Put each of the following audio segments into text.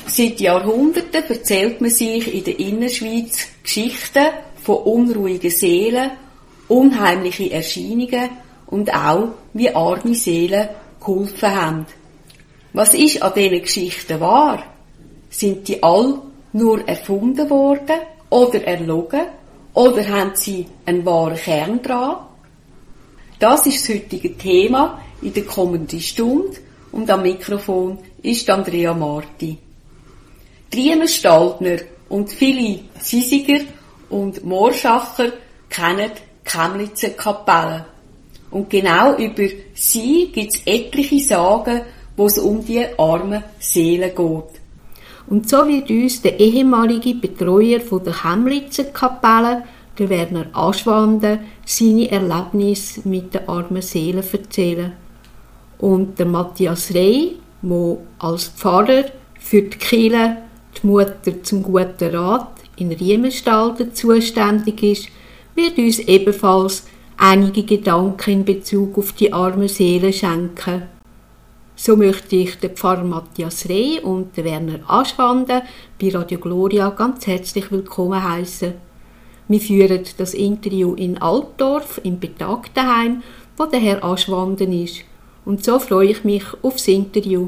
Seit Jahrhunderten erzählt man sich in der Innerschweiz Geschichten von unruhigen Seelen, unheimliche Erscheinungen und auch, wie arme Seelen geholfen haben. Was ist an diesen Geschichten wahr? Sind die all nur erfunden worden oder erlogen? Oder haben sie einen wahren Kern dran? Das ist das heutige Thema in der kommenden Stunde und am Mikrofon ist Andrea Marti. Riemer Staldner und viele Sisiger und Moorschacher kennen die Chemnitzer Kapelle. Und genau über sie gibt es etliche Sagen, wo es um die armen Seelen geht. Und so wird uns der ehemalige Betreuer von der Chemnitzer Kapelle, der Werner Aschwande, seine Erlebnisse mit den armen Seelen erzählen. Und der Matthias Rey, der als Pfarrer für die Kirche, die Mutter zum guten Rat in Riemerstalden zuständig ist, wird uns ebenfalls einige Gedanken in Bezug auf die armen Seelen schenken. So möchte ich den Pfarrer Matthias Rey und den Werner Aschwande bei Radio Gloria ganz herzlich willkommen heißen. Wir führen das Interview in Altdorf im Betagtenheim, wo der Herr Aschwande ist. Und so freue ich mich aufs Interview.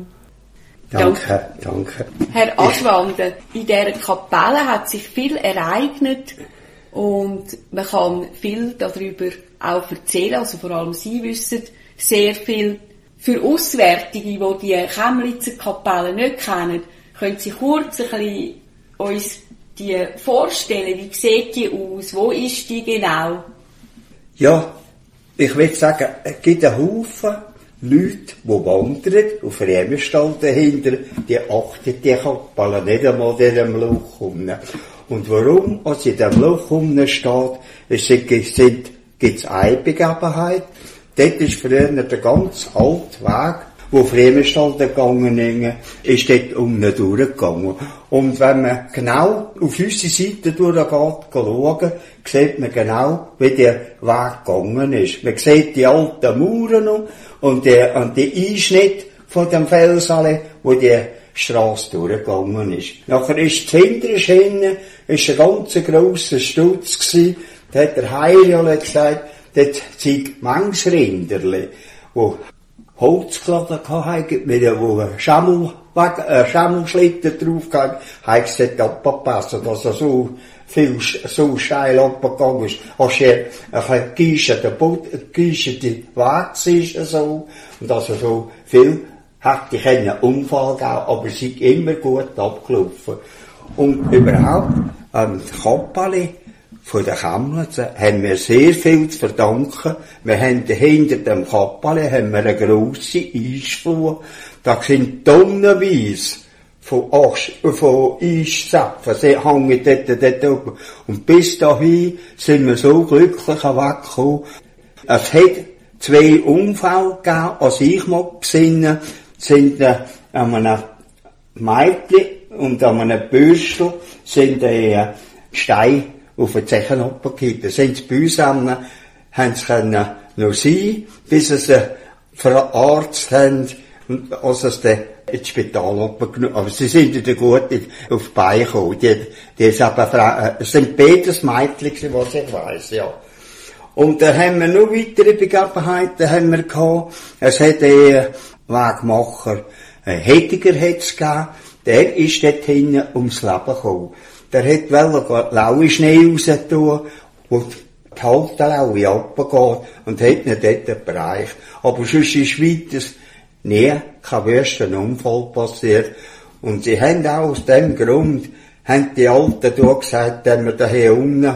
Danke. Herr Aschwande, in dieser Kapelle hat sich viel ereignet und man kann viel darüber auch erzählen, also vor allem Sie wissen sehr viel. Für Auswärtige, die die Chemnitzer Kapelle nicht kennen, können Sie kurz ein bisschen uns die vorstellen? Wie sieht die aus? Wo ist die genau? Ja, ich will sagen, es gibt einen Haufen Leute, die wandern auf Riemerstalden dahinter, die achten die Kapelle nicht einmal in diesem Loch rum. Und warum? Als in diesem Loch rum steht, gibt es eine Begebenheit. Dort ist früher der ganz alte Weg, der auf Riemerstalden gegangen ist dort unten durchgegangen. Und wenn man genau auf unsere Seite durchgeht, schauen, sieht man genau, wie der Weg gegangen ist. Man sieht die alten Mauern noch und die Einschnitte von dem Felsallee, wo die Strasse durchgegangen ist. Nachher ist das Hinterschienen, ist ein ganz grosser Stutz gewesen. Da hat der Heiliger gesagt, dort sind manche Rinderli, die Holzkladen hatten, wo ein Schemmelschlitten drauf hatten, haben sie dort abgepasst, dass er so viel, so steil abgegangen ist. Als er ein geischten Weg ist, so, und dass er so viel hätte ich einen Unfall gegeben, aber sie sind immer gut abgelaufen. Und überhaupt, die Kapelle von den Chemnitzer haben wir sehr viel zu verdanken. Wir haben hinter dem Kapelle eine grosse Eisfuhr. Da sind tonnenweise von Eissäpfen. Sie hängen dort oben. Und bis dahin sind wir so glücklich weggekommen. Es hat 2 Unfälle gegeben, als ich mal besinnen, sind an einem Mädchen und an einem Büschel sind Steine auf den Zechen abgekippt. Da sind sie bei uns haben sie noch sein, bis sie sie verarztet haben, als sie dann ins Spital abgenommen. Aber sie sind wieder gut auf die Beine gekommen. Es sind beides Mädchen, was ich weiss, ja. Und dann haben wir noch weitere Begebenheiten gehabt. Es hat einen Wegmacher, Hediger hat's gegeben, der ist dort hinten ums Leben gekommen. Der hat laue Schnee raus tun, wo die Haltelaue runtergeht und hat nicht dort bereicht. Aber sonst ist weiter nie kein wüster Unfall passiert. Und sie haben auch aus dem Grund, haben die Alten da gesagt, dass wir da hier unten,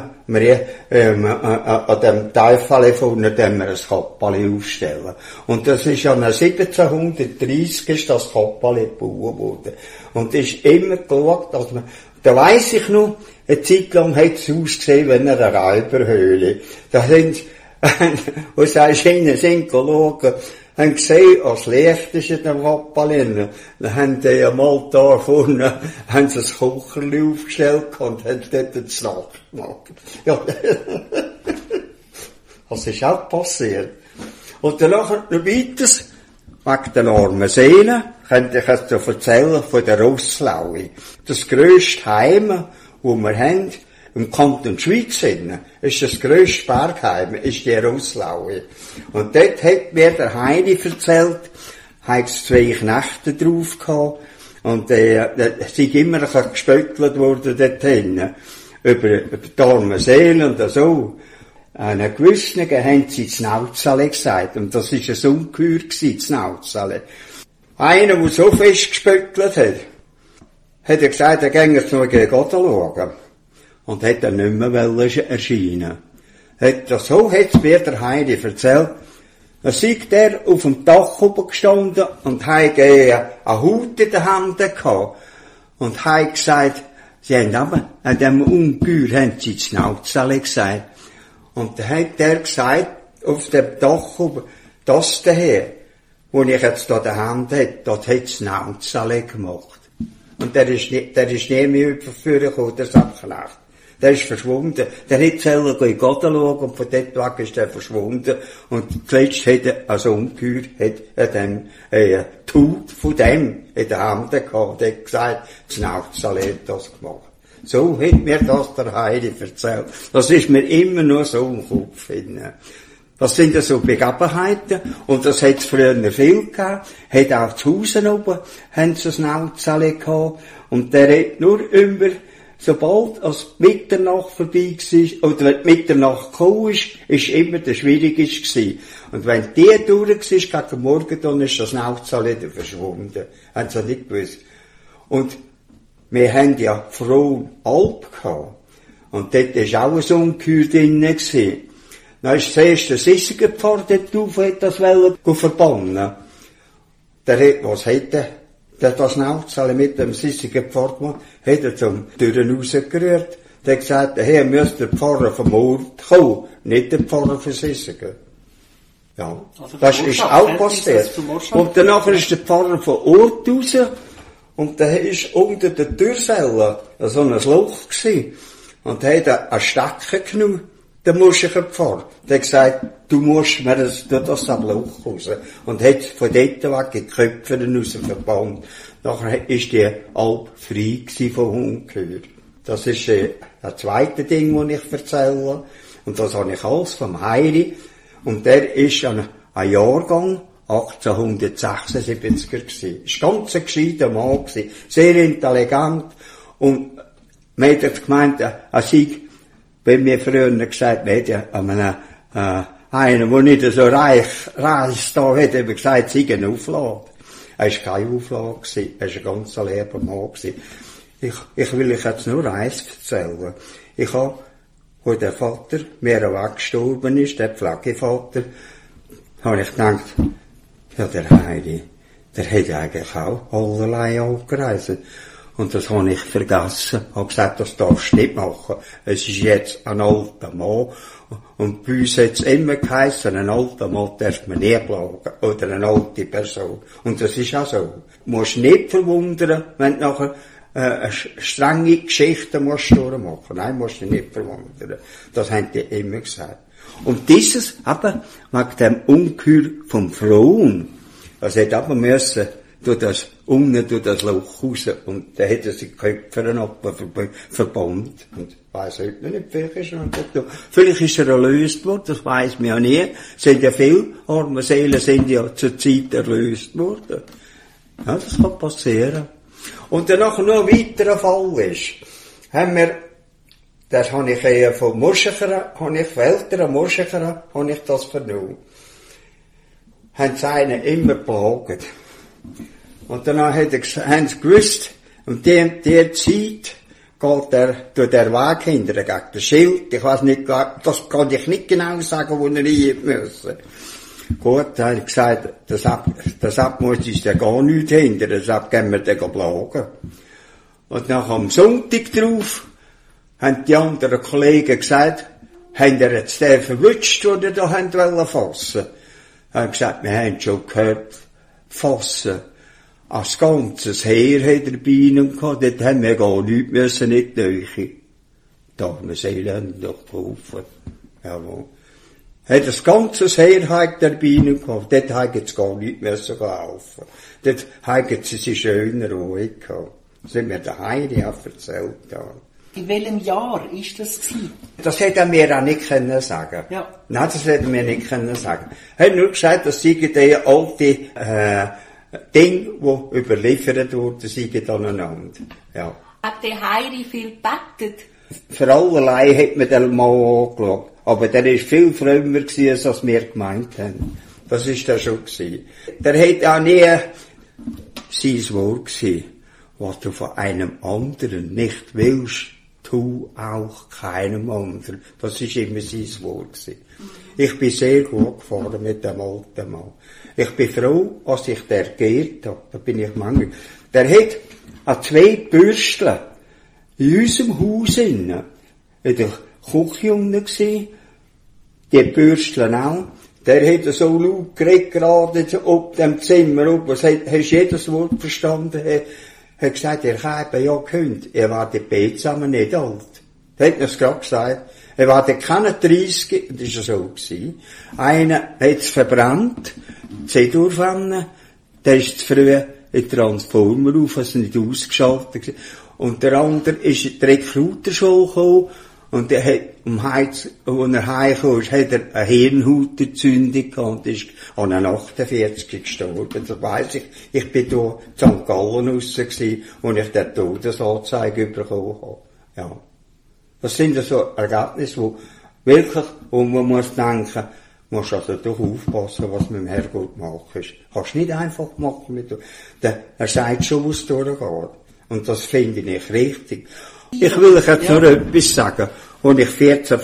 an dem Teufel vorne, dass wir ein Kapelle aufstellen. Und das ist ja 1730 ist das Kapelle gebaut worden. Und es ist immer geschaut, dass man, da weiss ich noch, eine Zeit lang hat es ausgesehen wie eine Räuberhöhle. Da sind, wo sagst du, hinten sind geschaut, haben gesehen, als Licht ist in der Kapelle. Dann haben die einmal da vorne, haben sie das Kocherli aufgestellt und haben dort eine Nacht gemacht. Ja. Das ist auch passiert. Und danach noch weiters, wegen den armen Seelen, könnte ich jetzt so erzählen von der Rosslaue. Das grösste Heim, wo wir haben, im Kanton Schweiz ist das grösste Bergheim, ist die Rosslaue. Und dort hat mir der Heidi erzählt, hat es 2 Knechte drauf gehabt, und, sind immer gespöttelt worden dort hinten. Über die armen Seelen und so. Einen gewissen haben sie Znauzale gesagt. Und das war ein Ungeheuer gewesen, Znauzale. Einer, der so fest gespöttelt hat gesagt, er ginge jetzt noch gegen Gott schauen. Und hat dann nicht mehr erscheinen. So hat mir der Heidi erzählt. Dann sei der auf dem Dach oben gestanden und hat eine Haut in den Händen gehabt. Und hat gesagt, sie haben aber, an dem Ungeheuer haben sie Znauzale gesagt. Und dann hat der gesagt, auf dem Dach oben, das daher, wo ich jetzt da die Hand hätte, dort hat es Znauzale gemacht. Und der ist nie mehr überführen, der Sachknecht. Der ist verschwunden. Der hat selber in Gott schauen und von dort weg ist der verschwunden. Und zuletzt hat er, also Ungeheuer, hat dann, die Haut von dem in der Hand gehabt, der hat gesagt, Znauzale hat das gemacht. So hat mir das der Heidi erzählt. Das ist mir immer nur so im Kopf. Das sind ja so Begebenheiten, und das hat es früher viel gegeben. Hat auch zu Hause oben, haben sie ein Nauzale gehabt, und der hat nur immer, sobald als Mitternacht vorbei war, oder wenn die Mitternacht gekommen ist immer der Schwierigste gewesen. Und wenn die durch war, gegen Morgen, dann ist das Nauzale wieder verschwunden. Haben sie nicht gewusst. Und wir haben ja Frohen Alp gehabt. Und dort war auch ein Ungeheuer drin gewesen. Dann ist zuerst der Sissigepfarrer dort auf, hat das verbannen. Was hat der das Nauzale mit dem Sissigepfarrer gemacht? Hat er zum Türen rausgerührt. Der hat gesagt, daher müsste der Pfarrer vom Ort kommen, nicht der Pfarrer von Sissigen. Ja. Also das ist auch passiert. Und danach ist der Pfarrer vom Ort raus. Und da ist unter der Türsäule so ein Loch gewesen. Und da hat er einen Stecker genommen, der Muschiger Pfarrer. Der hat gesagt, du musst mir das am Loch raus. Und hat von dort weg die Köpfe raus verbannt. Nachher ist die Alp frei gewesen von Ungeheuer. Das ist das zweite Ding, das ich erzähle. Und das habe ich alles vom Heidi. Und der ist ein Jahrgang 1876er gewesen. Ist ganz ein gescheiter Mann gewesen. Sehr intelligent. Und man hat gemeint, er sei, wenn wir früher gesagt haben, einer, der nicht so reich da hat, eben gesagt, sei eine Auflage. Er war keine Auflage gewesen. Er war ein ganz lieber Mann gewesen. Ich will euch jetzt nur eins erzählen. Ich habe, wo der Vater mir weggestorben ist, der Pflegevater, habe ich gedacht, ja, der Heidi, der hat eigentlich auch allerlei angereist. Und das habe ich vergessen. Ich habe gesagt, das darfst du nicht machen. Es ist jetzt ein alter Mann. Und bei uns hat es immer geheißen, ein alter Mann darf man nie plagen. Oder eine alte Person. Und das ist auch so. Du musst nicht verwundern, wenn du nachher eine strenge Geschichte musst durchmachen. Nein, musst du nicht verwundern. Das haben die immer gesagt. Und dieses, aber, wegen dem Ungeheuer vom Frauen, das hätte aber müssen, durch das Loch raus, und da hätte sie die Köpfe verbannt. Und weiss heute nicht, vielleicht ist er erlöst worden, das weiss man ja nie. Sind ja viele arme Seelen sind ja zur Zeit erlöst worden. Ja, das kann passieren. Und dann noch ein weiterer Fall ist, haben wir, das habe ich von Murschachern, von älteren Murschachern, habe ich das vernommen. Haben sie einen immer behaget. Und dann haben sie gewusst, um die Zeit geht durch den Weg hinterher gegen das Schild. Ich weiss nicht, das kann ich nicht genau sagen, wo er rein müssen. Gut, dann habe ich gesagt, das muss uns ja gar nichts hindern, deshalb gehen wir den plagen. Und nach am Sonntag drauf, haben die anderen Kollegen gesagt, haben ihr jetzt den verwünscht, den ihr da fassen wollen? Haben gesagt, wir haben schon gehört, fassen. Als ganzes Heer hat er bei ihnen gehabt, dort haben wir gar nichts müssen, nicht nöche. Da haben wir Seelen doch geholfen. Jawohl. hat das ganze Heer der Bienen gehabt. Dort haben sie gar nicht mehr so laufen. Dort haben sie sich schöner ruhig gehabt. Das hat mir der Heidi auch erzählt. Ja. In welchem Jahr ist das gewesen? Das hätte er mir auch nicht können sagen. Ja. Nein, das hätte er mir nicht können sagen. Er hat nur gesagt, das seien die alte, Dinge, die überliefert wurden, seien aneinander. Ja. Hat der Heidi viel gebettet? Für allerlei hat man den mal angeschaut. Aber der war viel frömmer gewesen, als wir gemeint haben. Das war der schon gewesen. Der hat auch nie sein Wort gewesen. Was du von einem anderen nicht willst, tu auch keinem anderen. Das ist immer sein Wort gewesen. Ich bin sehr gut gefahren mit dem alten Mann. Ich bin froh, als ich der geehrt habe. Da bin ich manchmal. Der hat an 2 Bürsteln in unserem Haus innen, in der Küche unten gesehen, die Bürsteln auch. Der hat so laut geredet, gerade auf dem Zimmer, hast jedes Wort verstanden, hat gesagt, er habe ja gehört, er war die Bezamer nicht alt. Er hat es gerade gesagt. Er war der keine 30, das war so gewesen. Einer hat es verbrannt, die C-Durchwanne, der ist zu früh in den Transformer auf, also nicht ausgeschaltet gewesen. Und der andere ist direkt Ruterschule gekommen, und er hat, als er heimgekommen ist, hat er eine Hirnhautentzündung gehabt und ist an 48 gestorben. Das weiss ich. Ich bin da in St. Gallen raus gewesen, wo ich den Todesanzeige bekommen habe. Ja. Das sind so Ergebnisse, wo wirklich, wo man muss denken, musst also doch aufpassen, was mit dem Herrgott macht. Kannst nicht einfach machen mit er sagt schon, was durchgeht. Und das finde ich richtig. Ich will euch jetzt nur etwas sagen. Als ich 14,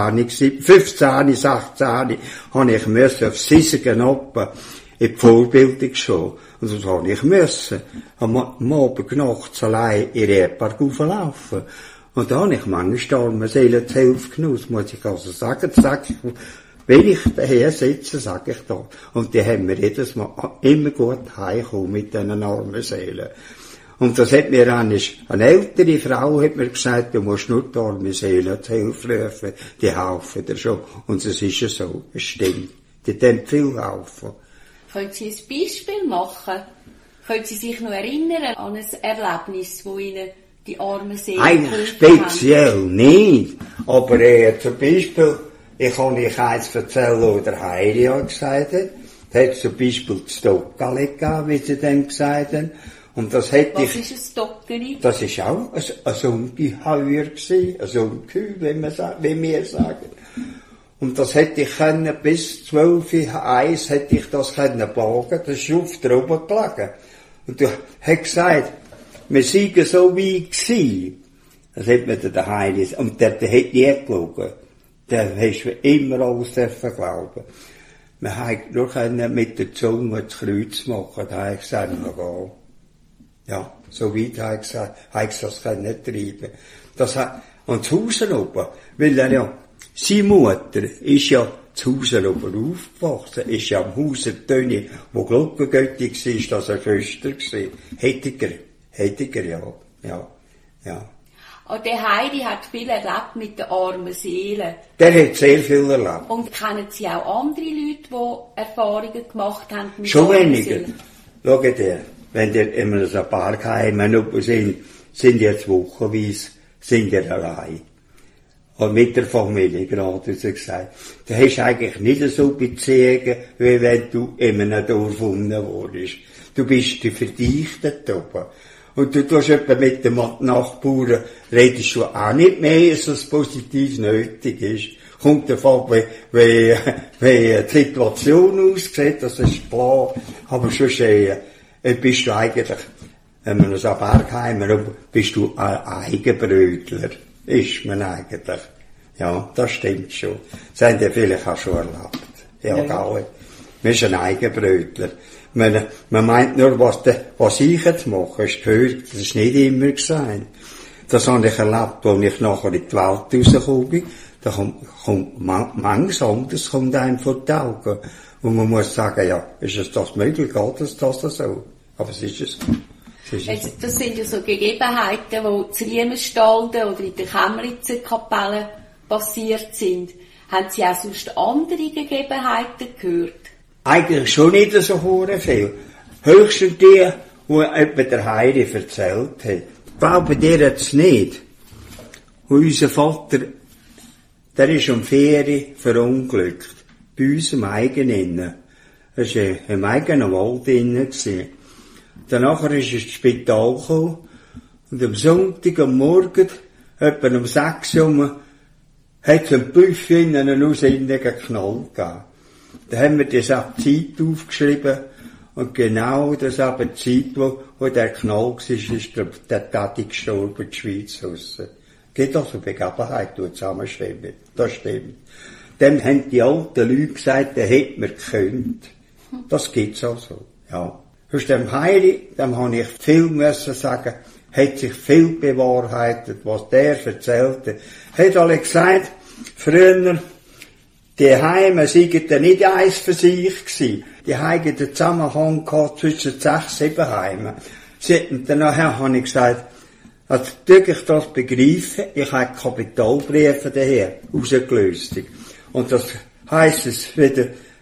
16, habe ich müssen auf Sisigen oben in die Vorbildung schon. Und das habe ich müssen. Am Abend nachts allein in den Park auflaufen. Und da habe ich manchmal Armenseelen zur Hilfe genossen, muss ich also sagen. Wenn ich daher sitze, sage ich da. Und die haben mir jedes Mal immer gut heimgekommen mit diesen Armenseelen. Und das hat mir eine ältere Frau hat mir gesagt, du musst nur die arme Seele zur Hilfe rufen, die helfen dir schon. Und es ist ja so, es stimmt. Die tun viel helfen. Können Sie ein Beispiel machen? Können Sie sich noch erinnern an ein Erlebnis, wo Ihnen die armen Seelen eigentlich speziell nicht. Aber zum Beispiel, ich kann euch eins erzählen, wo der Heidi gesagt hat. Da hat zum Beispiel das Stockali gegeben, wie sie dann gesagt haben. Und das hätte Was ist ein Stockeli? Das ist auch ein Ungeheuer gewesen, ein Ungeheuer, wie wir sagen. Und das hätte ich können, bis 12:01 hätte ich das können plagen, das ist auf der oben gelegen. Und du hast gesagt, wir seien so wie gewesen. Das hat mir der Heidi, und der hat nie gelogen. Der hast du immer alles dürfen glauben. Wir haben nur können mit der Zunge das Kreuz machen, da habe ich gesagt, wir gehen. Ja, so weit habe ich das nicht treiben. Und zu Hause oben, weil er ja, seine Mutter ist ja zu Hause oben aufgewachsen, ist ja am Hauser Töni, wo Glockengötti war, das eine Schwester war. Hätte er ja. Und der Heidi hat viel erlebt mit den armen Seelen. Der hat sehr viel erlebt. Und kennen Sie auch andere Leute, die Erfahrungen gemacht haben mit schon armen weniger. Seelen? Schaut ihr, wenn ihr immer so ein paar Heime sind jetzt wochenweise, sind ihr allein. Und mit der Familie, gerade, so gesagt. Du hast eigentlich nicht so Beziehungen, wie wenn du in einem Dorf unten wohnst. Du bist für dich dort oben. Und du tust etwa mit den Nachbarn, redest du auch nicht mehr, als es positiv nötig ist. Kommt davon, wie die Situation aussieht, das ist klar. Aber sonst, bist du eigentlich, wenn man so Bergheimer, bist du ein Eigenbrötler. Ist man eigentlich. Ja, das stimmt schon. Das haben die vielleicht auch schon erlebt. Ja, gell. Man ist ein Eigenbrötler. Man meint nur, was ich jetzt mache, ist gehört, das ist nicht immer gesagt. Das habe ich erlebt, als ich nachher in die Welt rausgekommen bin. Da kommt manches anderes kommt einem vor die Augen. Und man muss sagen, ja, ist es das möglich, geht es das so? Aber es ist es. Das sind ja so Gegebenheiten, die zu Riemenstalden oder in der Chemnitzer Kapelle passiert sind. Haben Sie auch sonst andere Gegebenheiten gehört? Eigentlich schon nicht so viel. Höchstens die, die etwa der Heidi erzählt hat. Ich glaube, der hat es nicht. Und unser Vater, der ist um Ferien verunglückt. Bei uns im eigenen. Er war im eigenen Wald innen. Danach ist er ins Spital gekommen. Und am Sonntag am Morgen, etwa um 6 Uhr, hat es ein Büffchen in einen ausinnigen Knall gegeben. Da haben wir das auch die Zeit aufgeschrieben. Und genau das aber die Zeit, wo der Knall war, ist der Tati gestorben, die Schweiz raus. Geht also Begebenheit, du zusammenschreiben. Das stimmt. Dann haben die alten Leute gesagt, der hätte man gekönnt. Das gibt's also, ja. Aus dem Heili, dem habe ich viel müssen sagen, hat sich viel bewahrheitet, was der erzählte. Hat alle gesagt, früher, die Heime seien nicht eins für sich gewesen. Die haben den Zusammenhang gehabt zwischen 6, 7 Heimen. Dann nachher habe ich gesagt, also, ich das begreifen, ich habe Kapitalbriefe daher rausgelöst. Und das heisst es wieder,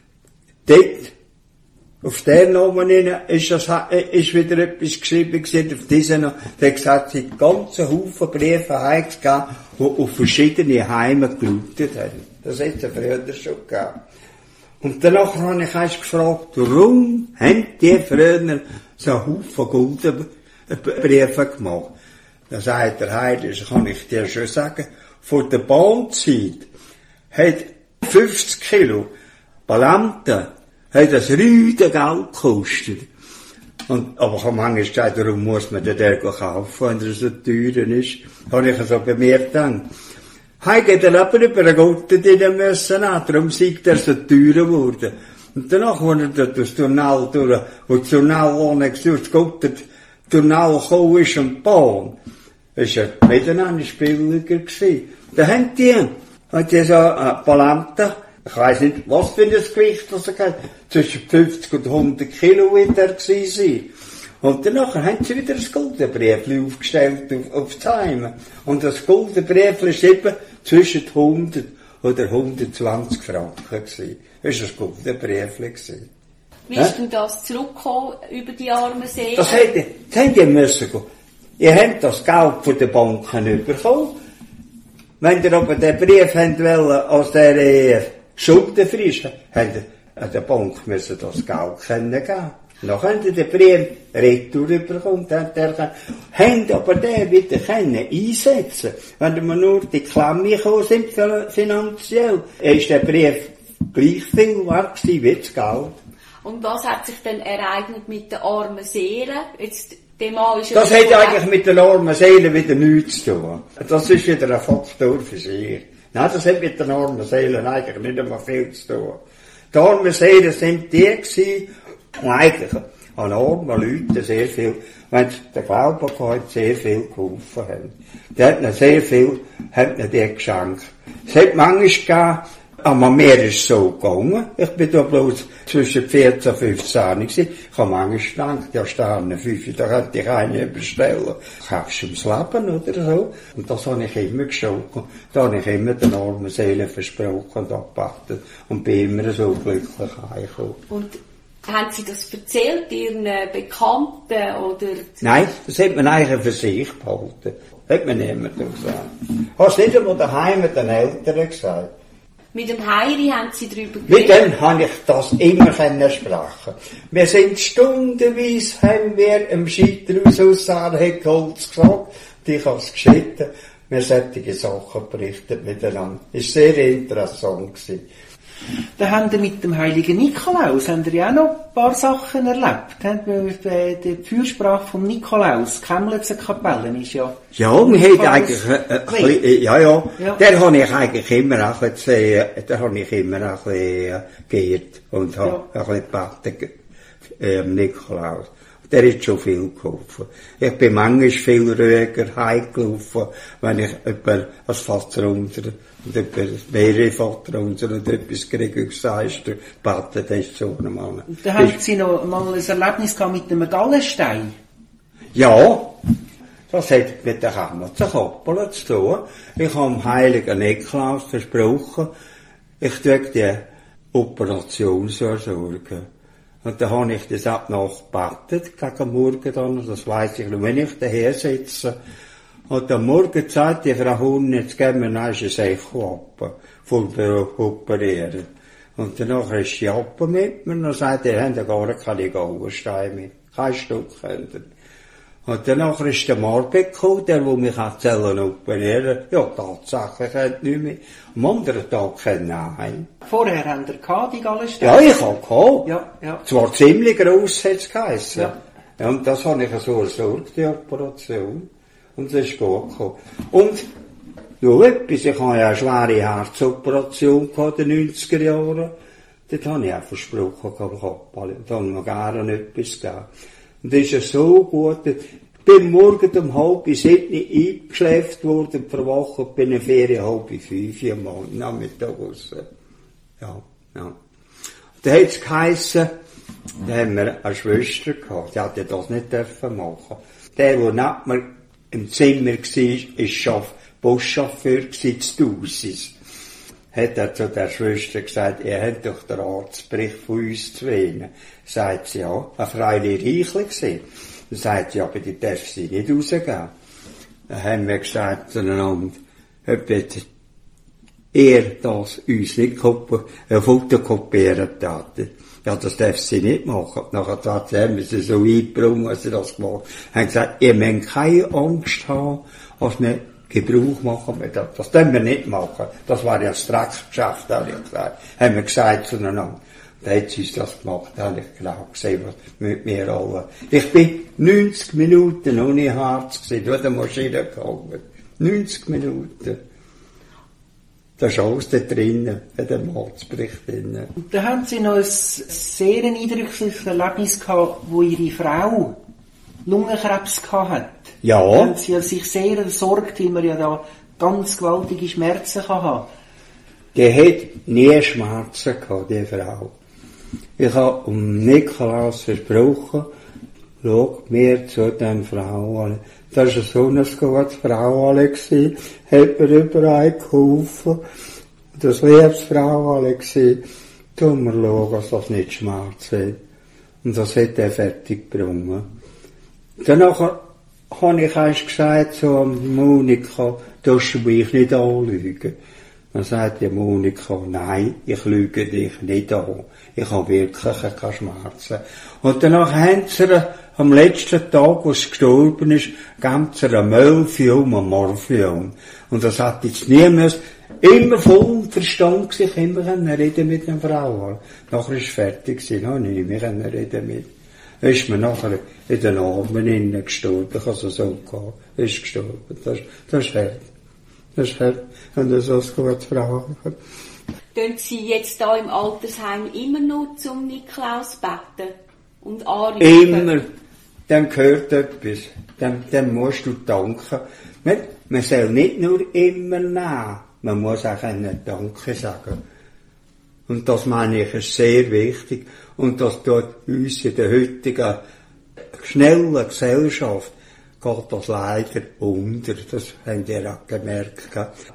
dort, auf der Namen ist wieder etwas geschrieben gewesen, auf diesen, der gesagt, sie ganzen Haufen Briefe heimgegeben, die auf verschiedene Heime gelautet haben. Das hat es früher schon gegeben. Und danach habe ich erst gefragt, warum haben die früher so einen Haufen Guldenbriefe gemacht? Da sagt der Heidi, das kann ich dir schon sagen, von der Bahnzeit hat 50 Kilo Palante, hat das Rüden Geld gekostet. Aber ich habe manchmal gesagt, warum muss man den kaufen, wenn er so teuer ist? Habe ich so bemerkt dann. Heidi hat er aber über den Gott drin müssen haben, darum sei er so teuer geworden. Und danach, als er dort das Tunnel durch, wo das Tunnel ohne durch Gott der Tunnel gekommen ist und die Bahn, ist er miteinander billiger gewesen. Da haben die so Palante, ich weiss nicht, was für ein Gewicht das er hat, zwischen 50 und 100 Kilo wird er gewesen sein. Und danach haben sie wieder ein Guldenbriefli aufgestellt auf die Heime. Und das Guldenbriefli ist eben zwischen 100 oder 120 Franken gewesen. Das war ein Guldenbriefli gewesen. Wie ist denn das zurückgekommen über die armen Seelen? Das hätten die müssen gehen. Ihr habt das Geld von den Banken bekommen. Wenn ihr aber den Brief wollt, aus der Schuldenfrist, habt ihr an der Bank müssen das Geld geben. Dann könnt ihr den Brief retour bekommen, haben aber den wieder einsetzen. Wenn wir nur die Klemme gekommen sind, finanziell, ist der Brief gleich viel wert gewesen wie das Geld. Und was hat sich denn ereignet mit den armen Seelen? Jetzt, das hat eigentlich mit den armen Seelen wieder nichts zu tun. Das ist wieder ein Faktor für sich. Nein, das hat mit den armen Seelen eigentlich nicht einmal viel zu tun. Die armen Seelen sind die gewesen, und eigentlich an armen Leuten sehr viel, wenn sie den Glauben gehabt, sehr viel geholfen haben. Die hat ihnen sehr viel, hat ihnen die geschenkt. Es hat manchmal gegeben, aber mir ist es so gegangen. Ich bin da bloß zwischen 14 und 15 gewesen. Ich habe manchmal gedacht, ja, stehen 5, da könnte ich einen überstellen. Kaufst du ums Leben oder so? Und das habe ich immer geschoben. Da habe ich immer den armen Seelen versprochen und abgewartet. Und bin immer so glücklich heimgekommen. Und haben Sie das erzählt, Ihren Bekannten, oder? Nein, das hat man eigentlich für sich behalten. Hat man niemandem gesagt. Hast du nicht einmal daheim den Eltern gesagt? Mit dem Heiri haben Sie darüber geredet? Mit dem habe ich das immer sprechen. Wir sind stundenweise, haben wir im Scheiterhaus aus Holz gesagt, ich habe es geschnitten, wir solche Sachen berichtet miteinander. Es war sehr interessant gewesen. Da haben wir mit dem heiligen Nikolaus, haben wir ja auch noch ein paar Sachen erlebt. Die Fürsprache vom Nikolaus, Chemlitzer Kapellen ist ja... Ja, wir haben eigentlich, ja. Der habe ich eigentlich immer auch geehrt und habe ein bisschen gebeten, Nikolaus. Der hat schon viel geholfen. Ich bin manchmal viel ruhiger heimgelaufen, wenn ich als Vater unser und mehrere Vater unser und etwas kriege, sagst du, beten, das ist so ein Mann. Da haben Sie noch mal ein Erlebnis gehabt mit einem Gallenstein? Ja, das hat mit der Kammer zu Koppeln zu tun. Ich habe dem heiligen Nikolaus versprochen, ich tue die Operation sorgen. Und dann habe ich das ab nachgebetet, gegen Morgen dann, das weiss ich noch, wenn ich daher sitze. Und am Morgen sagt die Frau Hund, jetzt geben wir noch ein Echo ab, vom Operieren. Und danach ist sie ab mit mir und sagt, ihr habt ja gar keine Gauensteine mit. Kein Stück könnt ihr. Und danach ist der Marbek gekommen, der mich erzählen operieren. Ja, tatsächlich, hat nicht mehr. Am anderen Tag nein. Vorher haben ihr die Gallensteine? Ja, ich habe gehabt. Ja. Zwar ziemlich gross, hat es geheissen. Ja. Und das habe ich so ersorgt, die Operation. Und das ist gut gekommen. Und, noch etwas, ich habe ja eine schwere Herzoperation gehabt in den 90er Jahren. Dort habe ich auch versprochen, da habe ich mir gerne etwas gegeben. Und das ist ja so gut. Ich bin morgen um 6:30 eingeschläft worden, verwacht, bin in Ferien 4:30 am Morgen, Nachmittag raus. Ja. Da hat es geheissen, da haben wir eine Schwester gehabt, die hat das nicht machen. Der neben mir im Zimmer war, war Buschauffeur zu Dusis. Hat er zu der Schwester gesagt, ihr habt doch den Arztbericht von uns zu wählen. Sagt sie, ja, eine Freilich Reichli gewesen. Dann sagt sie, aber die darf sie nicht rausgeben. Dann haben wir gesagt zueinander, ob ihr das uns nicht fotokopiert hättet. Ja, das darf sie nicht machen. Nachher haben wir sie so eingebrungen, als sie das gemacht haben. Haben gesagt, ihr müsst keine Angst haben, als wir Gebrauch machen wir das. Das dürfen wir nicht machen. Das war ja das Drecksgeschäft, habe ich gesagt. Haben wir gesagt zueinander. Da hat sie uns das gemacht, da habe ich genau gesehen, was mit mir alle. Ich bin 90 Minuten ohne Herz gewesen, durch die Maschine gegangen. 90 Minuten. Da ist alles da drinnen, in dem Arztbericht drinnen. Und da haben Sie noch ein sehr eindrückliches Erlebnis gehabt, wo Ihre Frau Lungenkrebs gehabt hat. Ja. Da haben Sie sich sehr sorgt, weil man ja da ganz gewaltige Schmerzen kann haben. Die hat nie Schmerzen gehabt, die Frau. Ich habe Nikolaus versprochen, schau mir zu den Frauen. Das war so eine gute Frau gewesen, hat mir überall geholfen. Das Liebesfrau gewesen. Tu mir schauen, dass das nicht Schmerz hat. Und das hat er fertig gebrungen. Danach habe ich erst gesagt zu Monika, darfst du mich nicht anlügen. Dann sagt die Monika, nein, ich lüge dich nicht an. Ich habe wirklich keine Schmerzen. Und danach haben sie am letzten Tag, wo sie gestorben ist, geben sie ein Melphium, ein Morphium. Und das hat jetzt niemand immer voll Verstand sich immer reden mit einer Frau. Nachher ist es fertig gewesen, noch nicht mehr reden mit. Dann ist mir nachher in den Armen innen gestorben. Ich habe es so gehabt. Ist gestorben. Das ist hart. Das ist hart, wenn du so eine gute Frau hast. Gehen Sie jetzt da im Altersheim immer noch zum Nikolaus beten und anrufen? Immer. Dem gehört etwas. Dem musst du danken. Man soll nicht nur immer nehmen. Man muss auch Danke sagen. Und das meine ich, ist sehr wichtig. Und das tut uns in der heutigen schnellen Gesellschaft geht das leider unter. Das haben ihr auch gemerkt.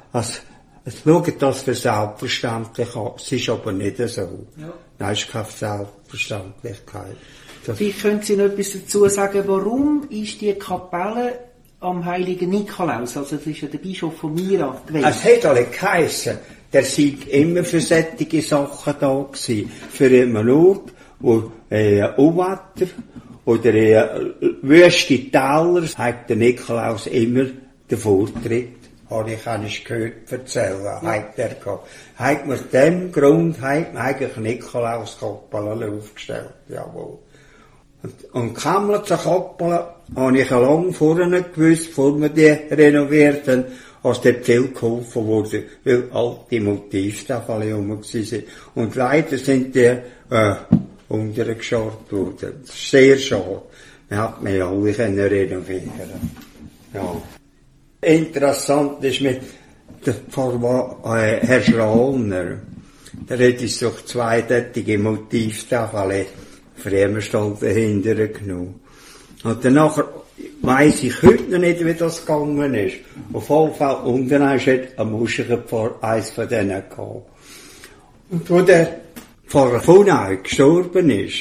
Schaut das für selbstverständlich an. Es ist aber nicht so. Ja. Nein, es ist keine Selbstverständlichkeit. Vielleicht können Sie noch etwas dazu sagen, warum ist die Kapelle am Heiligen Nikolaus, also das ist ja der Bischof von Myra gewesen? Es hat alle geheissen, der sei immer für solche Sachen da gewesen. Für einen Ort, wo Unwetter oder wüste Täler hat der Nikolaus immer den Vortritt. Habe ich eigentlich gehört erzählen, hat er gehabt. Hat man aus dem Grund, hat man eigentlich Nikolauskappeln aufgestellt, jawohl. Und Kammler zur Kappel habe ich lange vorher gewusst, bevor wir die renoviert haben, als dort viel geholfen wurde, weil alte Motivtafeln rum waren. Und leider sind die untergeschaut worden. Das ist sehr schade. Wir hätten ja alle renovieren können. Ja. Interessant ist mit der Herr Schrauner. Der hat uns durch zweideutige Motivtafeln Fremdstall dahinter genommen. Und danach weiss ich heute noch nicht, wie das gegangen ist. Auf jeden Fall unten ist ein Muschelpfarr, eins von denen gehabt. Und wo der Pfarrer Funau gestorben ist,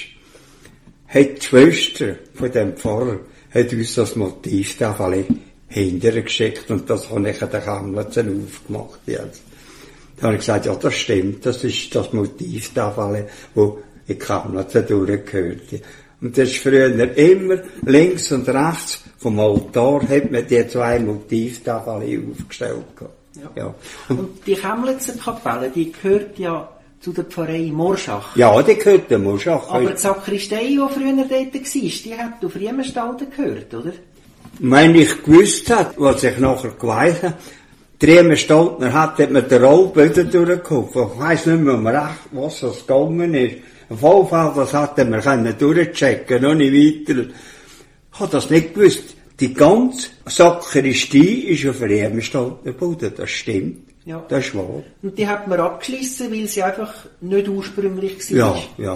hat die Schwester von dem Pfarrer hat uns das Motivtafel hinterher geschickt und das habe ich an den Kammerzen aufgemacht jetzt. Da habe ich gesagt, ja, das stimmt, das ist das Motivtafel, wo in die Kammerzen durchgehört. Und das ist früher immer links und rechts vom Altar hat man die 2 Motivtafel aufgestellt. Ja. Und die Chemlitzer Kapelle, die gehört ja zu der Pfarrei Morschach. Ja, die gehört der Morschach. Aber die Sakristei, die früher dort war, die hat auf Riemenstalden gehört, oder? Wenn ich gewusst hätte, was ich nachher geweiht habe, die Riemenstalden hat man den Rollböden durchgeguckt. Ich weiss nicht mehr recht, was das gegangen ist. Auf jeden Fall, das hätte man durchchecken, noch nicht weiter. Ich habe das nicht gewusst. Die ganze Sakristei ist auf Riemenstalden gebaut, das stimmt. Ja. Das ist wahr. Und die hat man abgeschlossen, weil sie einfach nicht ursprünglich war.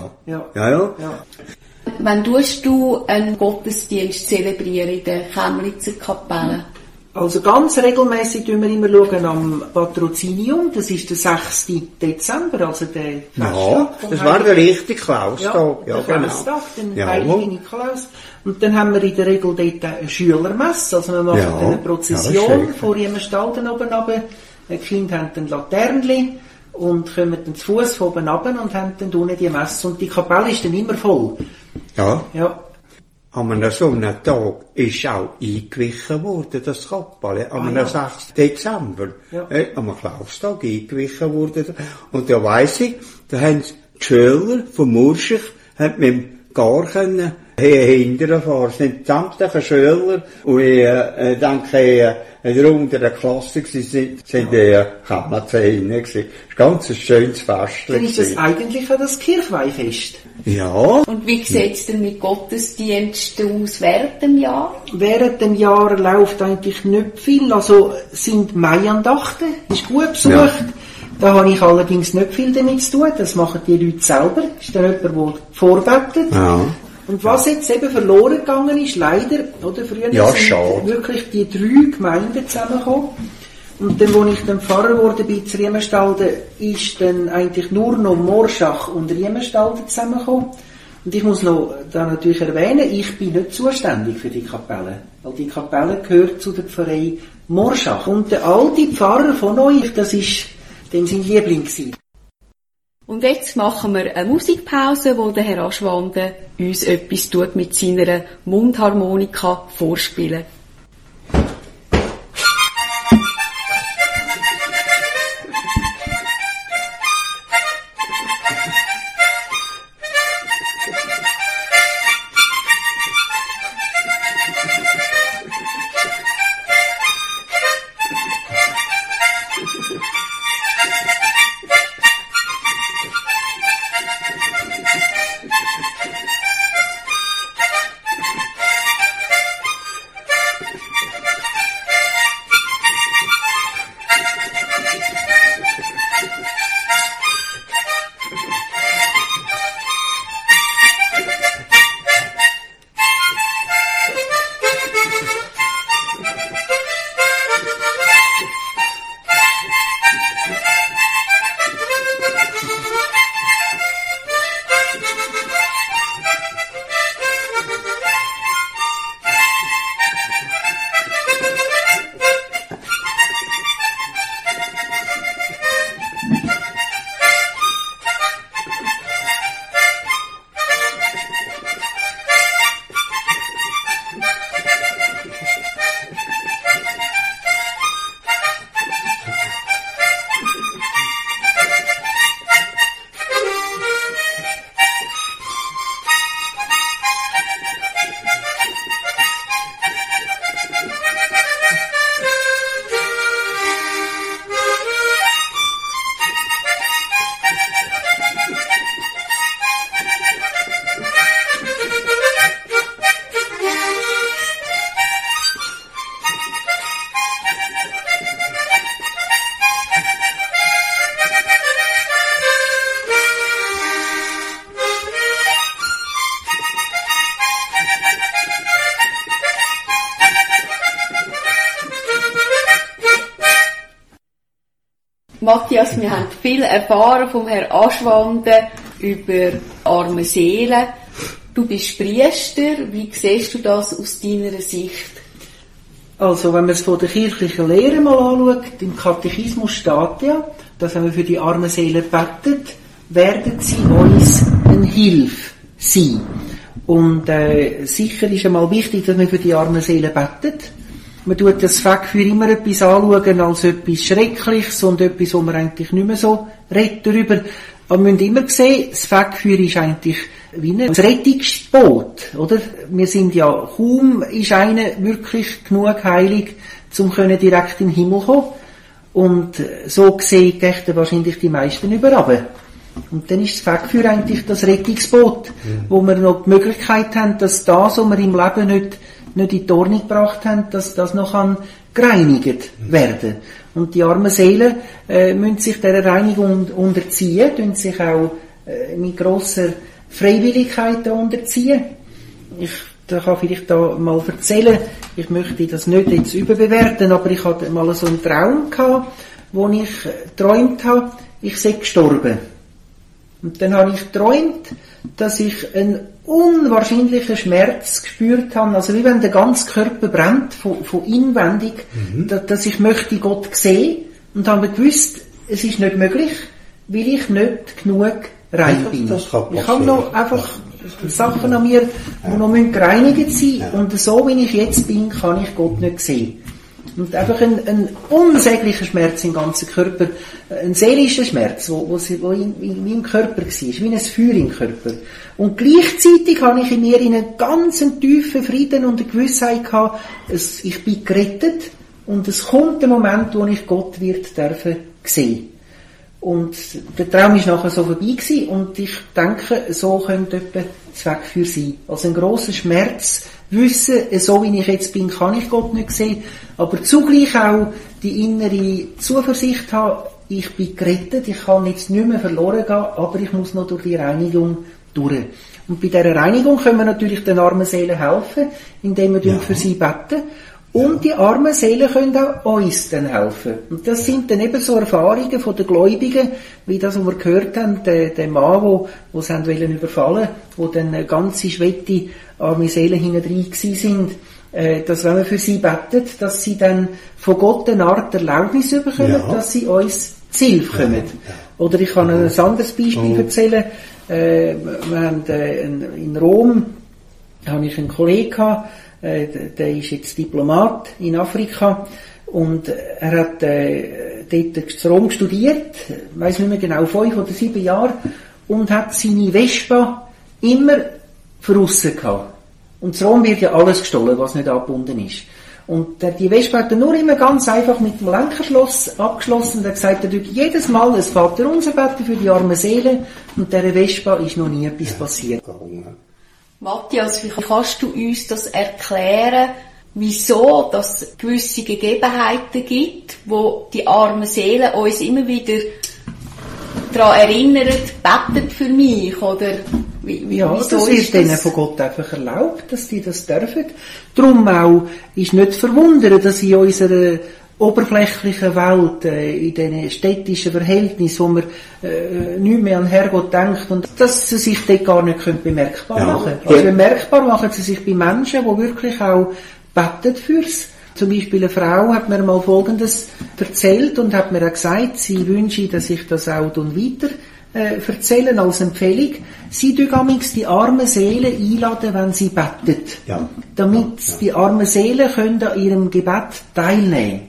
Ja. Wann tust du einen Gottesdienst zelebrieren in der Chemlitzer Kapelle? Also ganz regelmäßig schauen wir immer am Patrozinium, das ist der 6. Dezember, also der Festtag. Ja, das war der richtige Klaustag. Ja, der Klaustag, den Heiligen Nikolaus. Und dann haben wir in der Regel dort eine Schülermesse, also wir machen eine Prozession vor ihrem Stalden oben runter. Die Kinder haben dann Laternchen und kommen dann zu Fuss von oben runter und haben dann unten die Messe. Und die Kapelle ist dann immer voll. Ja. An einem so einem Tag ist auch eingewichen worden, das Kapelle. Am 6. Dezember. Am Klaustag eingewichen worden. Und da weiss ich, da haben die Schüler vom Murschach mit dem Gar können hindern fahren. Es sind sämtliche Schüler, und ich denke, in der unteren Klasse sind Kammerzen gewesen. Das war ganz ein schönes Fest. Dann ist das eigentlich auch das Kirchweihfest. Ja. Und wie sieht es denn mit Gottesdiensten aus während dem Jahr? Während dem Jahr läuft eigentlich nicht viel. Also sind Maiandachten, ist gut besucht. Ja. Da habe ich allerdings nicht viel damit zu tun. Das machen die Leute selber. Ist da jemand, der vorbetet. Ja. Und was jetzt eben verloren gegangen ist, leider, oder? Früher sind wirklich die 3 Gemeinden zusammengekommen. Und dann, als ich dann Pfarrer geworden bin zu Riemenstalden, ist dann eigentlich nur noch Morschach und Riemenstalden zusammengekommen. Und ich muss noch da natürlich erwähnen, ich bin nicht zuständig für die Kapelle. Weil die Kapelle gehört zu der Pfarrei Morschach. Und der alte Pfarrer von euch, das ist dem sein Liebling gewesen. Und jetzt machen wir eine Musikpause, wo der Herr Aschwande uns etwas tut mit seiner Mundharmonika vorspielen. Matthias, wir haben viel erfahren vom Herrn Aschwanden über arme Seelen. Du bist Priester. Wie siehst du das aus deiner Sicht? Also, wenn man es von der kirchlichen Lehre mal anschaut, im Katechismus steht ja, dass wenn wir für die armen Seelen beten, werden sie uns eine Hilfe sein. Und sicher ist einmal wichtig, dass wir für die armen Seelen beten. Man tut das Fegfeuer immer etwas anschauen als etwas Schreckliches und etwas, wo man eigentlich nicht mehr so redet darüber. Aber wir müssen immer sehen, das Fegfeuer ist eigentlich wie ein Rettungsboot, oder? Wir sind ja, kaum ist einer wirklich genug heilig, um direkt in den Himmel zu kommen. Und so gesehen gehen wahrscheinlich die meisten überall. Und dann ist das Fegfeuer eigentlich das Rettungsboot, wo wir noch die Möglichkeit haben, dass das, was wir im Leben nicht in die Ordnung gebracht haben, dass das noch gereinigt werden. Und die armen Seelen müssen sich dieser Reinigung unterziehen, müssen sich auch mit grosser Freiwilligkeit unterziehen. Ich kann vielleicht da mal erzählen, ich möchte das nicht jetzt überbewerten, aber ich hatte mal so einen Traum gehabt, wo ich geträumt habe, ich sei gestorben. Und dann habe ich geträumt, dass ich einen unwahrscheinlichen Schmerz gespürt habe, also wie wenn der ganze Körper brennt, von inwendig, dass ich möchte Gott sehen, und habe gewusst, es ist nicht möglich, weil ich nicht genug rein bin. Ich habe noch einfach Sachen an mir, die noch gereinigt sein müssen, und so wie ich jetzt bin, kann ich Gott nicht sehen. Und einfach ein unsäglicher Schmerz im ganzen Körper, ein seelischer Schmerz, wo wie im Körper war, wie ein Feuer im Körper. Und gleichzeitig habe ich in mir einen ganz tiefen Frieden und eine Gewissheit gehabt, ich bin gerettet, und es kommt der Moment, wo ich Gott wird dürfen sehen. Und der Traum ist nachher so vorbei gewesen, und ich denke, so könnte etwa das Fegfeuer sein. Also ein grosser Schmerz, wissen, so wie ich jetzt bin, kann ich Gott nicht sehen, aber zugleich auch die innere Zuversicht haben, ich bin gerettet, ich kann jetzt nicht mehr verloren gehen, aber ich muss noch durch die Reinigung durch. Und bei dieser Reinigung können wir natürlich den armen Seelen helfen, indem wir für sie beten. Und die armen Seelen können auch uns dann helfen. Und das sind dann eben so Erfahrungen von den Gläubigen, wie das, was wir gehört haben, der Mann, wo sie überfallen wollten, wo dann ganze schwette arme Seelen hinein sind, dass wenn wir für sie beten, dass sie dann von Gott eine Art Erlaubnis bekommen, dass sie uns zu Hilfe kommen. Oder ich kann ein anderes Beispiel erzählen. Wir haben in Rom habe ich einen Kollegen gehabt, der ist jetzt Diplomat in Afrika, und er hat dort in Rom studiert, ich weiss nicht mehr genau, 5 oder 7 Jahre, und hat seine Vespa immer draussen gehabt. Und in Rom wird ja alles gestohlen, was nicht angebunden ist. Und die Vespa hat er nur immer ganz einfach mit dem Lenkerschloss abgeschlossen, und er hat gesagt, er tut jedes Mal ein Vaterunser beten für die armen Seelen, und dieser Vespa ist noch nie etwas passiert. Matthias, wie kannst du uns das erklären, wieso es gewisse Gegebenheiten gibt, wo die armen Seelen uns immer wieder daran erinnern, betet für mich, oder das ist denen von Gott einfach erlaubt, dass die das dürfen. Darum auch ist nicht zu verwundern, dass in unserer oberflächlichen Welt, in diesen städtischen Verhältnissen, wo man nicht mehr an Herrgott denkt, und dass sie sich dort gar nicht bemerkbar machen können. Also bemerkbar machen sie sich bei Menschen, die wirklich auch beten für's. Zum Beispiel eine Frau hat mir mal Folgendes erzählt und hat mir auch gesagt, sie wünsche, dass ich das auch weiter erzählen als Empfehlung. Sie tun amigs die armen Seelen einladen, wenn sie betet. Damit die armen Seelen können an ihrem Gebet teilnehmen.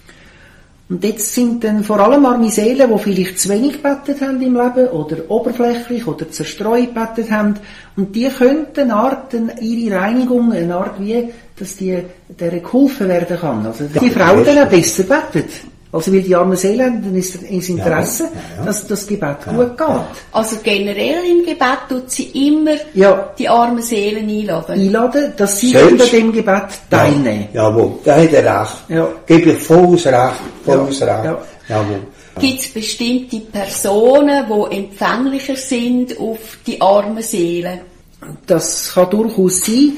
Und jetzt sind dann vor allem arme Seelen, die vielleicht zu wenig gebetet haben im Leben, oder oberflächlich oder zerstreut gebetet haben. Und die könnten eine Art, ihre Reinigung, eine Art wie, dass der geholfen werden kann. Also, die Frau dann auch besser betet. Also, weil die armen Seelen haben, dann ist das Interesse, dass das Gebet gut geht. Also, generell im Gebet tut sie immer die armen Seelen einladen, dass sie an dem Gebet teilnehmen. Jawohl, da hat er recht. Gebe ich volles Recht. Jawohl. Gibt es bestimmte Personen, die empfänglicher sind auf die armen Seelen? Das kann durchaus sein.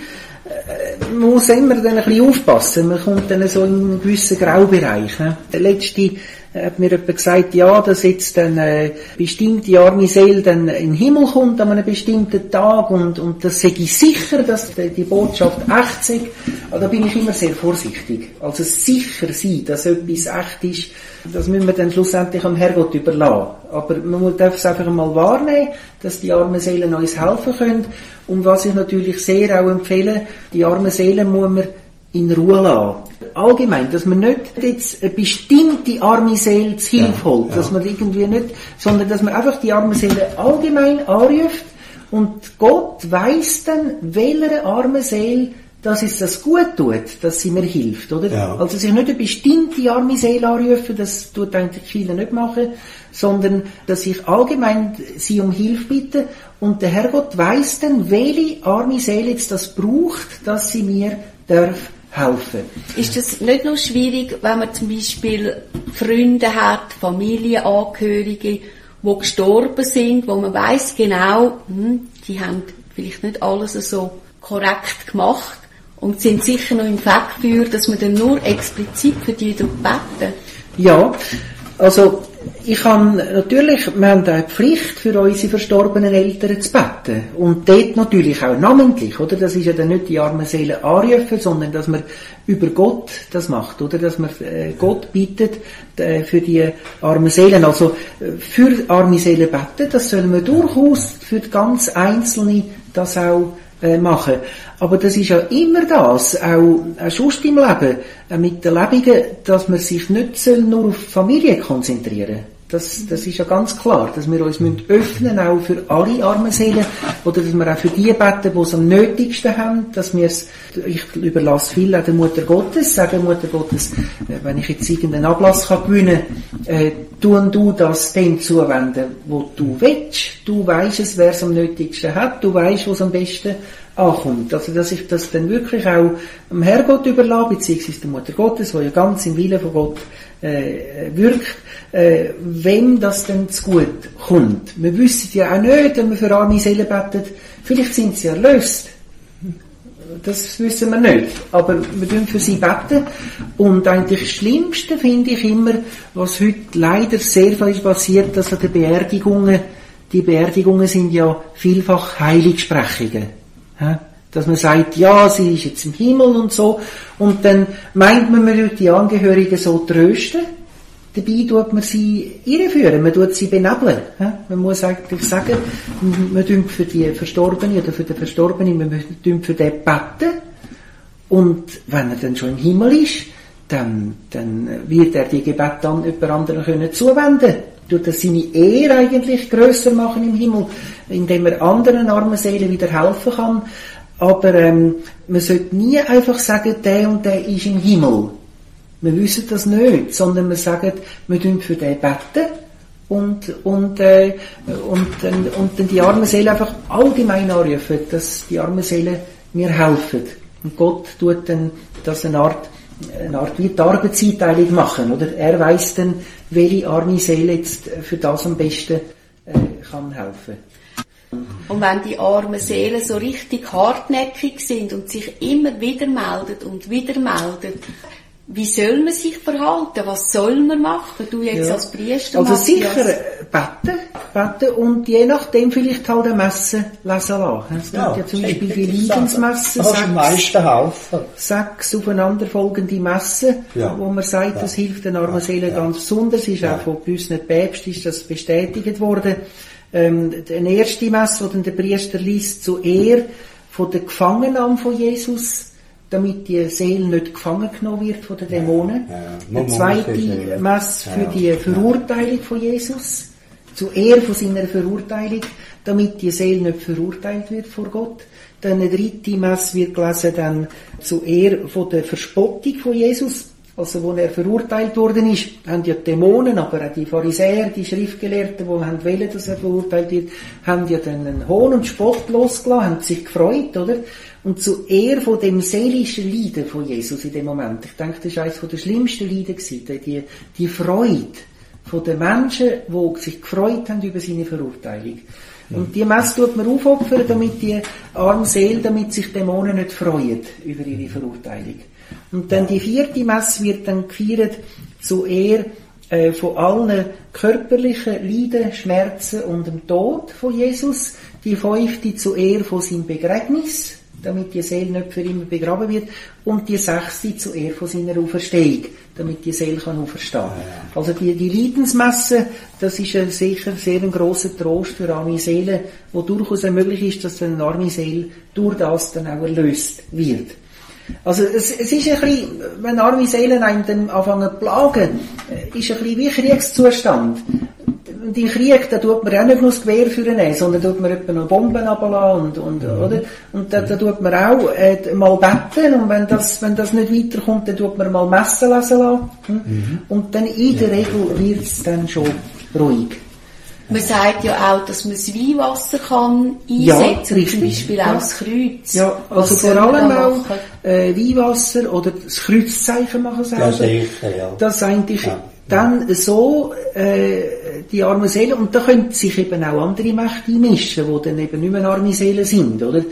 Man muss immer dann ein bisschen aufpassen. Man kommt dann so in einen gewissen Graubereich. Der letzte hat mir jemand gesagt, ja, dass jetzt dann bestimmte arme Seele dann in den Himmel kommt an einem bestimmten Tag und das sei sicher, dass die Botschaft echt sei. Da bin ich immer sehr vorsichtig. Also sicher sein, dass etwas echt ist, das müssen wir dann schlussendlich am Herrgott überlassen. Aber man darf es einfach mal wahrnehmen, dass die armen Seelen uns helfen können. Und was ich natürlich sehr auch empfehle, die armen Seelen muss man in Ruhe lassen. Allgemein, dass man nicht jetzt eine bestimmte arme Seele zu Hilfe holt, dass man irgendwie nicht, sondern dass man einfach die arme Seele allgemein anruft und Gott weiss dann, welcher arme Seele dass es das gut tut, dass sie mir hilft, oder? Ja. Also sich nicht eine bestimmte arme Seele anrufen, das tut eigentlich viele nicht machen, sondern dass ich allgemein sie um Hilfe bitte und der Herrgott weiss dann, welche arme Seele jetzt das braucht, dass sie mir darf helfen. Ist das nicht nur schwierig, wenn man zum Beispiel Freunde hat, Familienangehörige, die gestorben sind, wo man weiss genau, die haben vielleicht nicht alles so korrekt gemacht und sind sicher noch im Fakt für, dass man dann nur explizit für die beten? Ja, also wir haben eine Pflicht für unsere verstorbenen Eltern zu beten. Und dort natürlich auch namentlich, oder? Das ist ja dann nicht die armen Seelen anrufen, sondern dass man über Gott das macht, oder? Dass man Gott bittet für die armen Seelen. Also für arme Seelen beten, das sollen wir durchaus für die ganz Einzelne das auch machen. Aber das ist ja immer das, auch sonst im Leben, mit den Lebenden, dass man sich nicht nur auf die Familie konzentrieren soll. Das ist ja ganz klar, dass wir uns öffnen auch für alle armen Seelen, oder dass wir auch für die beten, die es am nötigsten haben, dass wir es, ich überlasse viel auch der Mutter Gottes, sage Mutter Gottes, wenn ich jetzt irgendeinen Ablass gewinnen kann, tun du das dem zuwenden, wo du willst. Du weisst es, wer es am nötigsten hat, du weisst, wo es am besten ankommt. Also, dass ich das dann wirklich auch dem Herrgott überlasse, beziehungsweise der Mutter Gottes, die ja ganz im Willen von Gott wirkt, wem das denn zu gut kommt. Wir wissen ja auch nicht, wenn wir für arme Seelen beten, vielleicht sind sie erlöst. Das wissen wir nicht. Aber wir dürfen für sie beten. Und eigentlich das Schlimmste finde ich immer, was heute leider sehr viel passiert, dass an den Beerdigungen, die Beerdigungen sind ja vielfach Heiligsprechungen. Dass man sagt, ja, sie ist jetzt im Himmel und so. Und dann meint man durch die Angehörigen so trösten. Dabei tut man sie irreführen, man tut sie benebeln. Man muss eigentlich sagen, wir tun für die Verstorbene oder für den Verstorbenen, wir tun für den beten. Und wenn er dann schon im Himmel ist, dann wird er die Gebete dann jemand anderem können zuwenden. Tut er seine Ehre eigentlich grösser machen im Himmel, indem er anderen armen Seelen wieder helfen kann. Aber man sollte nie einfach sagen, der und der ist im Himmel. Wir wissen das nicht, sondern wir sagen, wir tun für den beten und dann die armen Seelen einfach allgemein anrufen, dass die armen Seelen mir helfen. Und Gott tut dann das eine Art wie die Arbeitseinteilung machen, oder? Er weiss dann, welche arme Seele jetzt für das am besten kann helfen. Und wenn die armen Seelen so richtig hartnäckig sind und sich immer wieder melden, wie soll man sich verhalten? Was soll man machen? Du jetzt als Priester? Also sicher beten und je nachdem vielleicht halt eine Messe lesen lassen. Es gibt ja zum Beispiel die Leidensmesse, 6 aufeinanderfolgende Messen, wo man sagt, das hilft den armen Seelen ganz besonders. Ist auch von gewissen Päpsten ist das bestätigt worden. Die erste Messe, die dann der Priester liest, zur Ehre von der Gefangennahme von Jesus, damit die Seele nicht gefangen genommen wird von den Dämonen. Die zweite Messe für die Verurteilung von Jesus, zur Ehre von seiner Verurteilung, damit die Seele nicht verurteilt wird vor Gott. Dann eine dritte Messe wird gelesen dann zur Ehre von der Verspottung von Jesus. Also, wo er verurteilt worden ist, haben ja die Dämonen, aber auch die Pharisäer, die Schriftgelehrten, die wollen, dass er verurteilt wird, haben ja dann einen Hohn und Spott losgelassen, haben sich gefreut, oder? Und zu Ehre von dem seelischen Leiden von Jesus in dem Moment. Ich denke, das war eines der schlimmsten Leiden gewesen, die Freude von den Menschen, die sich gefreut haben über seine Verurteilung. Und die Messe tut man aufopfern, damit die arme Seele, damit sich Dämonen nicht freuen über ihre Verurteilung. Und dann die vierte Messe wird dann gefeiert zu Ehre von allen körperlichen Leiden, Schmerzen und dem Tod von Jesus, die 5. zur Ehre von seinem Begräbnis, damit die Seele nicht für immer begraben wird, und die 6. zur Ehre von seiner Auferstehung, damit die Seele kann auferstehen. Also die Leidensmesse, das ist sicher sehr ein grosser Trost für arme Seelen, wo durchaus möglich ist, dass eine arme Seele durch das dann auch erlöst wird. Also es ist ein bisschen, wenn arme Seelen einem dann anfangen zu plagen, ist ein bisschen wie Kriegszustand. Und im Krieg, da tut man auch nicht nur das Gewehr führen, sondern tut man etwa noch Bomben runterlassen oder? Und da tut man auch mal beten, und wenn das nicht weiterkommt, dann tut man mal Messen lesen lassen. Und dann in der Regel wird es dann schon ruhig. Man sagt ja auch, dass man das Weihwasser kann einsetzen kann, zum Beispiel auch das Kreuz. Ja, also vor allem auch Weihwasser oder das Kreuzzeichen machen selber. Ja, sicher, ja. Das eigentlich dann so die armen Seelen, und da können sich eben auch andere Mächte einmischen, die dann eben nicht mehr arme Seelen sind, oder?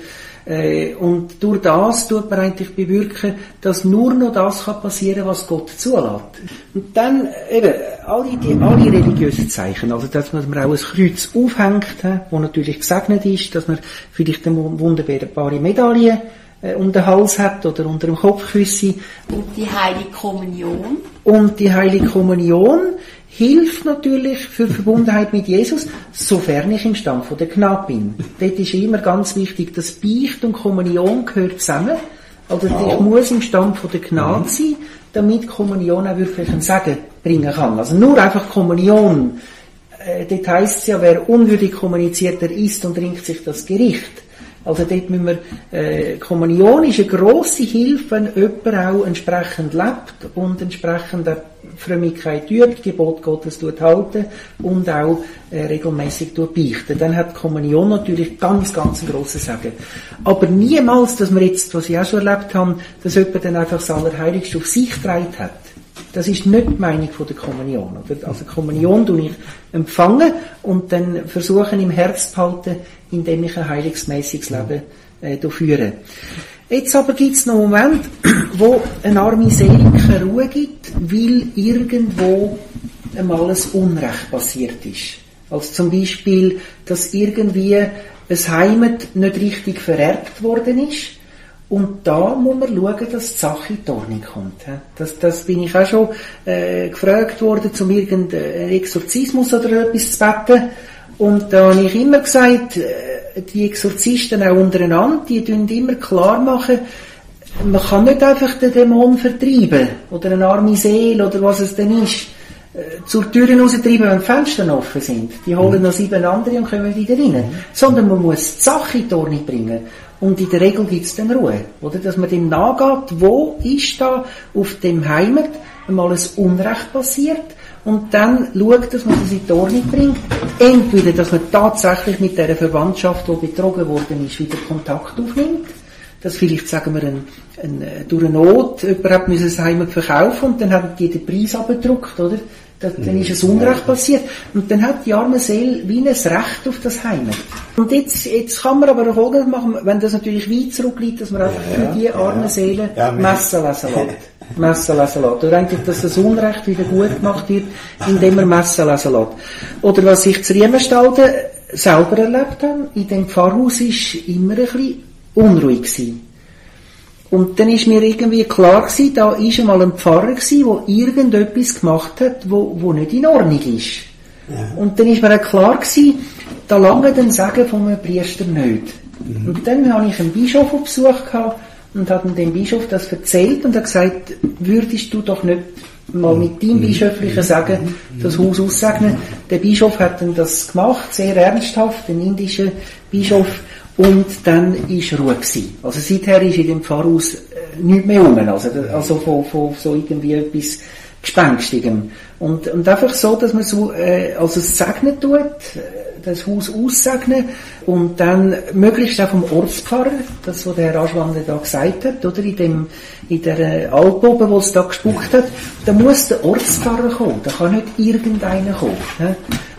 Und durch das tut man eigentlich bewirken, dass nur noch das kann passieren, was Gott zulässt. Und dann eben alle religiösen Zeichen, also dass man auch ein Kreuz aufhängt, wo natürlich gesegnet ist, dass man vielleicht eine wunderbare Medaille um den Hals hat oder unter dem Kopfküssi. Und die Heilige Kommunion. Und die Heilige Kommunion hilft natürlich für die Verbundenheit mit Jesus, sofern ich im Stand von der Gnade bin. Dort ist immer ganz wichtig, dass Beicht und Kommunion gehört zusammen. Also ich muss im Stand von der Gnade sein, damit Kommunion auch wirklich einen Segen bringen kann. Also nur einfach Kommunion. Dort heisst es ja, wer unwürdig kommuniziert, der isst und trinkt sich das Gericht. Also dort müssen wir, Kommunion ist eine grosse Hilfe, wenn jemand auch entsprechend lebt und entsprechend auch Frömmigkeit übt, Gebot Gottes halten und auch regelmäßig beichten. Dann hat Kommunion natürlich ganz einen grossen Segen. Aber niemals, dass wir jetzt, was ich auch schon erlebt habe, dass jemand dann einfach das Allerheiligste auf sich getragen hat. Das ist nicht die Meinung von der Kommunion. Also Kommunion tue ich empfangen und dann versuchen im Herz zu behalten, indem ich ein heiligsmäßiges Leben führe. Jetzt aber gibt es noch einen Moment, wo eine arme Seele keine Ruhe gibt, weil irgendwo einmal ein Unrecht passiert ist. Also zum Beispiel, dass irgendwie ein Heimat nicht richtig vererbt worden ist. Und da muss man schauen, dass die Sache in die Ordnung kommt. Das bin ich auch schon gefragt worden, um irgendeinen Exorzismus oder etwas zu beten. Und da habe ich immer gesagt, die Exorzisten auch untereinander, die tun immer klar machen, man kann nicht einfach den Dämon vertreiben, oder eine arme Seele, oder was es denn ist, zur Tür raustreiben, wenn die Fenster offen sind. Die holen noch 7 andere und kommen wieder rein. Sondern man muss die Sache in die Ordnung bringen. Und in der Regel gibt es dann Ruhe, oder? Dass man dem nachgeht, wo ist da auf dem Heimat einmal ein Unrecht passiert, und dann schaut, dass man das in die Ordnung bringt. Entweder, dass man tatsächlich mit der Verwandtschaft, die betrogen worden ist, wieder Kontakt aufnimmt. Dass vielleicht, sagen wir, durch eine Not, jemand hat das Heimat verkaufen und dann hat die den Preis abgedruckt, oder? Dann ist ein Unrecht passiert. Und dann hat die arme Seele wie ein Recht auf das Heimat. Und jetzt kann man aber Folgendes machen, wenn das natürlich weit zurückliegt, dass man einfach für die arme Seele Messen lesen lässt. Messen lesen lässt. Oder eigentlich, dass das Unrecht wieder gut gemacht wird, indem man Messen lesen lässt. Oder was ich zu Riemenstalden selber erlebt habe, in dem Pfarrhaus ist immer ein bisschen unruhig gewesen. Und dann ist mir irgendwie klar gewesen, da ist einmal ein Pfarrer gewesen, der irgendetwas gemacht hat, wo nicht in Ordnung ist. Ja. Und dann ist mir auch klar gewesen, da lange den Segen von einem Priester nicht. Und dann habe ich einen Bischof auf Besuch gehabt und habe dem Bischof das erzählt und habe gesagt, würdest du doch nicht mal mit deinem bischöflichen Segen das Haus aussegnen? Der Bischof hat dann das gemacht, sehr ernsthaft, ein indischer Bischof. Und dann war Ruhe gewesen. Also seither ist in dem Pfarrhaus nichts mehr rum. Also von so irgendwie etwas Gespenstigem. Und einfach so, dass man so, also es segnen tut, das Haus aussegnen und dann möglichst auch vom Ortspfarrer, das, was der Herr Aschwander da gesagt hat, oder in der Alpprobe, wo es da gespuckt hat, da muss der Ortspfarrer kommen, da kann nicht irgendeiner kommen. Ne?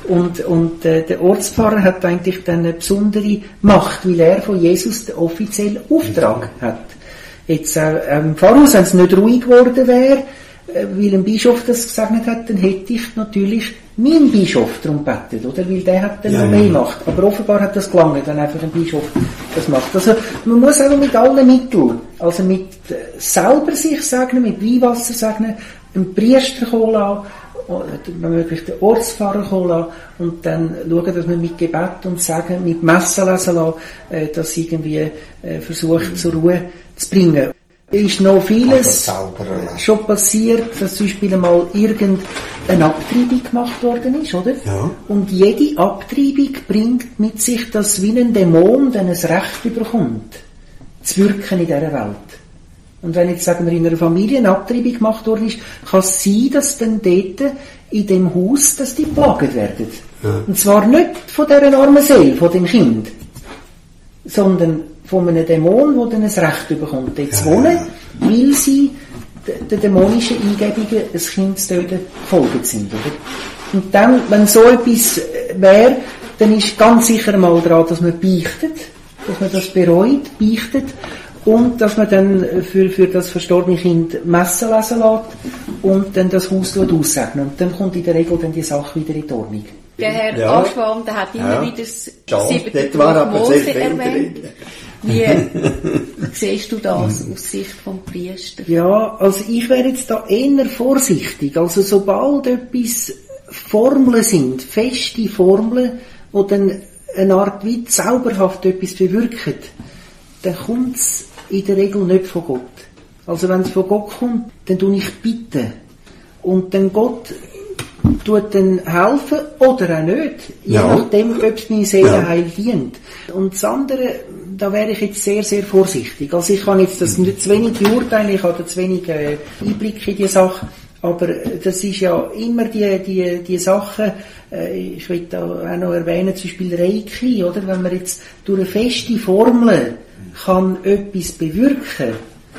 Und der Ortspfarrer hat eigentlich dann eine besondere Macht, weil er von Jesus den offiziellen Auftrag hat. Jetzt im Pfarrhaus, wenn es nicht ruhig geworden wäre, weil ein Bischof das gesegnet hat, dann hätte ich natürlich meinen Bischof darum gebeten, oder? Weil der hat dann noch mehr Macht. Aber offenbar hat das gelangt, wenn einfach ein Bischof das macht. Also, man muss auch mit allen Mitteln, also mit selber sich segnen, mit Weihwasser segnen, einen Priester kommen lassen, wenn möglich den Ortspfarrer kommen lassen, und dann schauen, dass man mit Gebet und Segen, mit Messen lesen lassen, das irgendwie versucht zur Ruhe zu bringen. Ist noch vieles schon passiert, dass zum Beispiel einmal irgendeine Abtreibung gemacht worden ist, oder? Ja. Und jede Abtreibung bringt mit sich, dass wie ein Dämon dann ein Recht überkommt, zu wirken in dieser Welt. Und wenn jetzt, sagen wir, in einer Familie eine Abtreibung gemacht worden ist, kann es sein, dass dann dort in dem Haus, dass die geplagt werden. Ja. Und zwar nicht von dieser armen Seele, von dem Kind, sondern von einem Dämon, der dann ein Recht bekommt, dort zu wohnen, weil sie den dämonischen Eingebungen ein Kind zu töten gefolgt sind. Oder? Und dann, wenn so etwas wäre, dann ist ganz sicher mal dran, dass man beichtet, dass man das bereut, beichtet, und dass man dann für das verstorbene Kind Messen lesen lässt und dann das Haus aussegnet. Und dann kommt in der Regel dann die Sache wieder in die Ordnung. Der Herr Aschwand, der hat immer wieder das 7. Buch Mose erwähnt. Wie siehst du das aus Sicht vom Priester? Ja, also ich wäre jetzt da eher vorsichtig. Also sobald etwas Formeln sind, feste Formeln, die dann eine Art wie zauberhaft etwas bewirken, dann kommt es in der Regel nicht von Gott. Also wenn es von Gott kommt, dann tue ich bitten. Und dann Gott tut dann helfen oder auch nicht, je nachdem, ob es meine Seelenheil dient. Und das andere, da wäre ich jetzt sehr, sehr vorsichtig. Also ich kann jetzt das nicht zu wenig beurteilen, ich habe da zu wenig Einblick in die Sache, aber das ist ja immer die Sache, ich will da auch noch erwähnen, zum Beispiel Reiki, oder? Wenn man jetzt durch eine feste Formel kann etwas bewirken,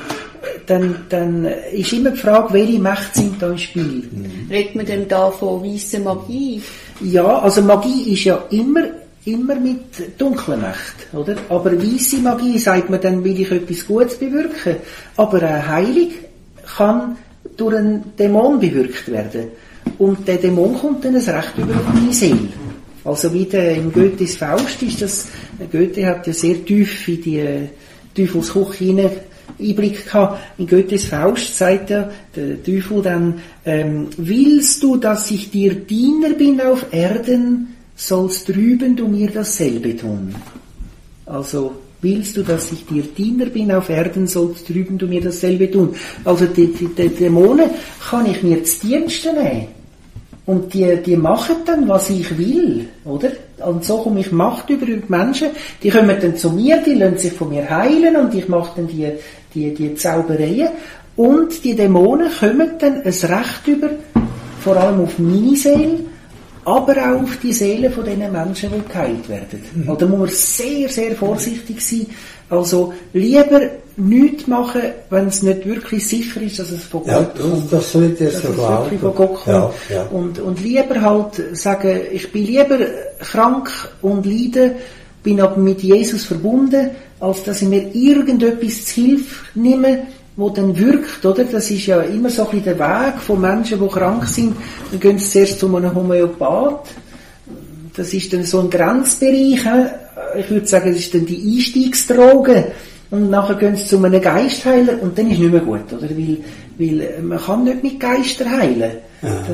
dann ist immer die Frage, welche Mächte sind da im Spiel. Redet man denn da von weisser Magie? Ja, also Magie ist ja immer mit dunklen Mächten, oder? Aber weisse Magie sagt man dann, will ich etwas Gutes bewirken. Aber eine Heilung kann durch einen Dämon bewirkt werden. Und der Dämon kommt dann ein Recht über meine Seele. Also wie in Goethes Faust ist das, Goethe hat ja sehr tief in die Teufelsküche hinein Einblick gehabt. In Goethes Faust sagt ja der Teufel dann, willst du, dass ich dir Diener bin auf Erden, sollst drüben du mir dasselbe tun. Also, willst du, dass ich dir Diener bin auf Erden, sollst drüben du mir dasselbe tun. Also die Dämonen kann ich mir zu Diensten nehmen. Und die machen dann, was ich will, oder? Und so komme ich Macht über die Menschen. Die kommen dann zu mir, die lassen sich von mir heilen und ich mache dann die Zaubereien. Und die Dämonen kommen dann ein Recht über, vor allem auf meine Seele, aber auch auf die Seele von diesen Menschen, die geheilt werden. Da muss man sehr, sehr vorsichtig sein. Also lieber nichts machen, wenn es nicht wirklich sicher ist, dass es von Gott kommt. Das sollte es so wirklich von Gott kommt. Ja. Und lieber halt sagen, ich bin lieber krank und leide, bin aber mit Jesus verbunden, als dass ich mir irgendetwas zu Hilfe nehme, wo dann wirkt, oder? Das ist ja immer so ein bisschen der Weg von Menschen, die krank sind. Dann gehen sie zuerst zu einem Homöopath. Das ist dann so ein Grenzbereich. Ich würde sagen, das ist dann die Einstiegsdroge. Und nachher gehen sie zu einem Geistheiler und dann ist nicht mehr gut, oder? Weil man kann nicht mit Geistern heilen. Ja.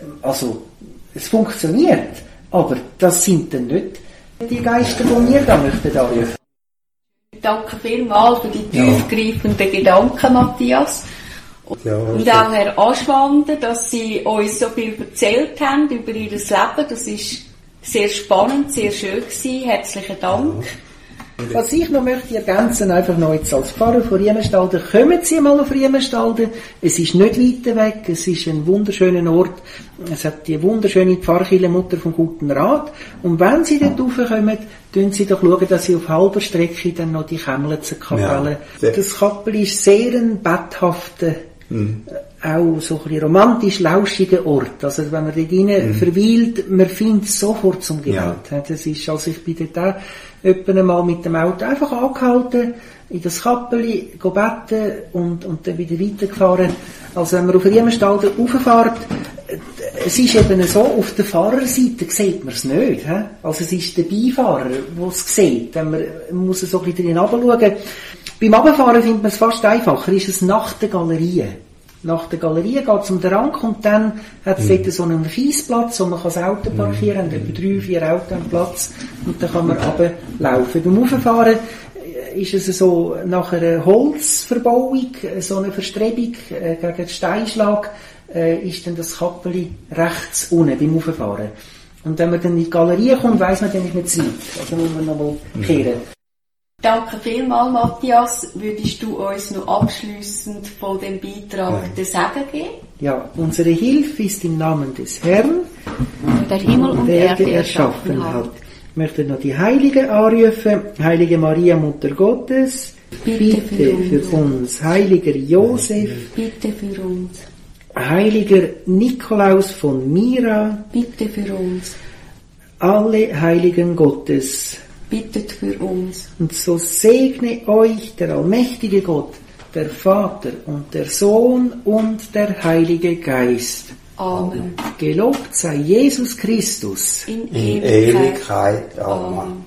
Es funktioniert, aber das sind dann nicht die Geister, die wir da möchten anrufen. Danke vielmals für die tiefgreifenden Gedanken, Matthias. Und auch Herr Aschwander, dass Sie uns so viel erzählt haben über Ihr Leben. Das ist sehr spannend, sehr schön gewesen. Herzlichen Dank. Was ich noch möchte ergänzen, einfach noch jetzt als Pfarrer von Riemenstalden, kommen Sie mal auf Riemenstalden. Es ist nicht weit weg, es ist ein wunderschöner Ort. Es hat die wunderschöne Pfarrkirche Mutter vom Guten Rat. Und wenn Sie dort raufkommen, schauen Sie doch schauen, dass Sie auf halber Strecke dann noch die Chemlitzer-Kapelle. Ja. Das Kapelle ist sehr ein betthafter, auch so ein bisschen romantisch lauschiger Ort. Also wenn man dort rein verweilt, man findet sofort zum Gebet. Ja. Das ist, also ich bin dort auch etwa mal mit dem Auto einfach angehalten, in das Kappeli beten und dann wieder weitergefahren. Also wenn man auf Riemenstalden rauffährt, es ist eben so, auf der Fahrerseite sieht man es nicht. He? Also es ist der Beifahrer, der es sieht. Man muss so ein bisschen drin runterschauen. Beim Runterfahren findet man es fast einfacher, ist es nach der Galerie. Nach der Galerie geht es um den Rang und dann hat es dort so einen Kiesplatz, wo man das Auto parkieren kann, etwa 3-4 Autos am Platz und dann kann man runterlaufen. Beim Rauffahren ist es so nach einer Holzverbauung, so eine Verstrebung gegen den Steinschlag, ist dann das Kappeli rechts unten beim Rauffahren. Und wenn man dann in die Galerie kommt, weiss man, dann ist man Zeit. Also muss man nochmal kehren. Danke vielmals, Matthias. Würdest du uns noch abschliessend von dem Beitrag den Segen geben? Ja, unsere Hilfe ist im Namen des Herrn, der Himmel und Erde erschaffen hat. Ich möchte noch die Heilige anrufen. Heilige Maria, Mutter Gottes, bitte für uns. Heiliger Josef, bitte für uns. Heiliger Nikolaus von Myra, bitte für uns. Alle Heiligen Gottes, bittet für uns. Und so segne euch der allmächtige Gott, der Vater und der Sohn und der Heilige Geist. Amen. Gelobt sei Jesus Christus. In Ewigkeit. Amen.